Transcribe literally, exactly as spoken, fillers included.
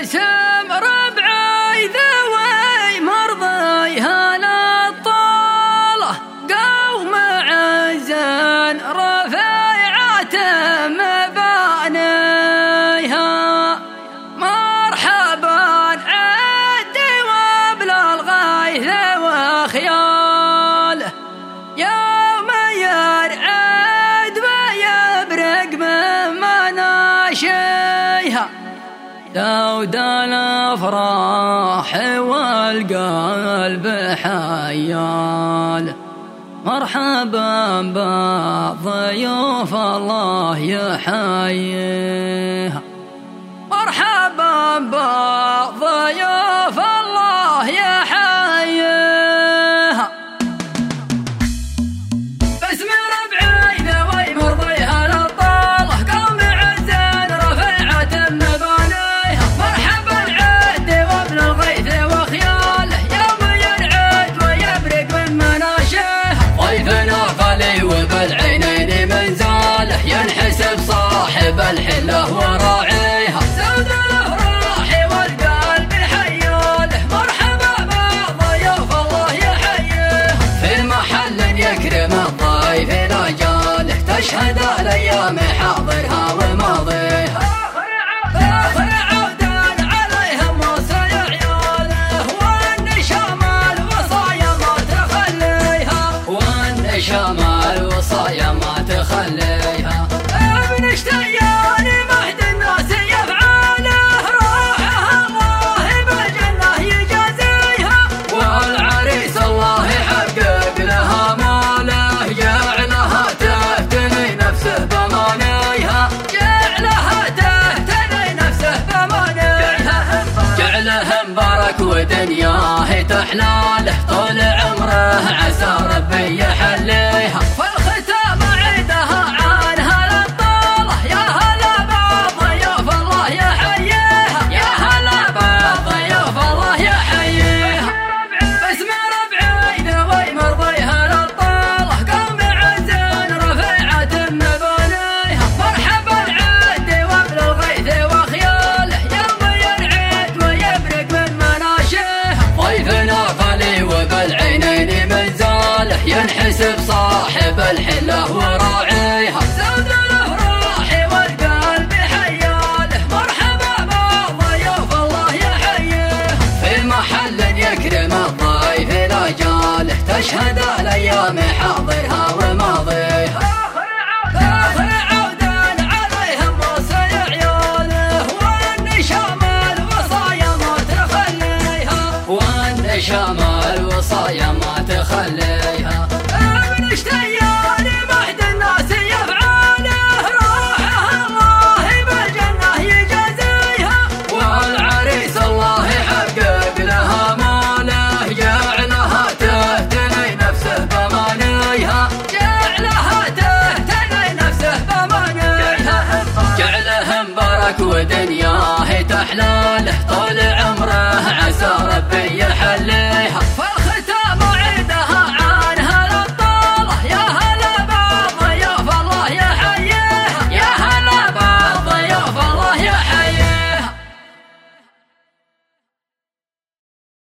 قاسم ربعي ذوي مرضيها للطالة قوم عزا رفيعة مبانيها مرحبا عدي وابل الغيث وخياله يوم يرعد ويبرق من مناشيها داود الافراح والقلب حياله مرحبا بالضيوف الله يحييها مرحبا بالضيوف الله يحييها باسم ربعي ذوي مرضيها للطالة قوم عزا رفيعة مبانيها مرحبا عد وابن الغيث وخياله يوم يرعد ويبرق من مناشيها ضيفنا غالي وبالعينين منزاله ينحسب صاحب الحله وراعيها زود الافراح والقلب حياله مرحبا بالضيوف الله يحييها في محل يكرم الضيف رجاله تشهد الايام حاضرها وماضيها فاخر عودا عليهم موسى يا عياله والنشام الوصايا ما تخليها والنشام الوصايا ما تخليها ابن اشتيان مهد الناس يفعاله روحه الله بالجنة يجازيها والعريس الله يحقق لها ماله جعلها تهتني نفسه بمانيها جعلها تهتني نفسه بمانيها جعله مبارك ودنياه تحلاله طول عمره عسى ربي يحليها والختام عيدها عنها للطالة يا هلا بالضيوف الله يحييها يا هلا بالضيوف الله يحييها باسم ربعي ذوي مرضيها للطالة قوم عزا رفيعة مبانيها مرحبا عد وابن الغيث وخياله يوم يرعد ويبرق من مناشيها ضيفنا غالي وبالعينين منزاله ينحسب صاحب الحله وراعيها زود الافراح والقلب حياله مرحبا بالضيوف الله يحييها في محل يكرم الضيف رجاله تشهد الايام حاضرها وماضيها فاخر عودا عليهم موسى يا عياله والنشام الوصايا ما تخليها والنشام الوصايا ما تخليها ابن اشتيان مهد الناس يفعاله روحه الله بالجنة يجازيها والعريس الله يحقق لها ماله جعلها تهتني نفسه بمانيها جعلها تهتني نفسه بمانيها جعله مبارك ودنياه تحلاله طول عمره عسى ربي يحليها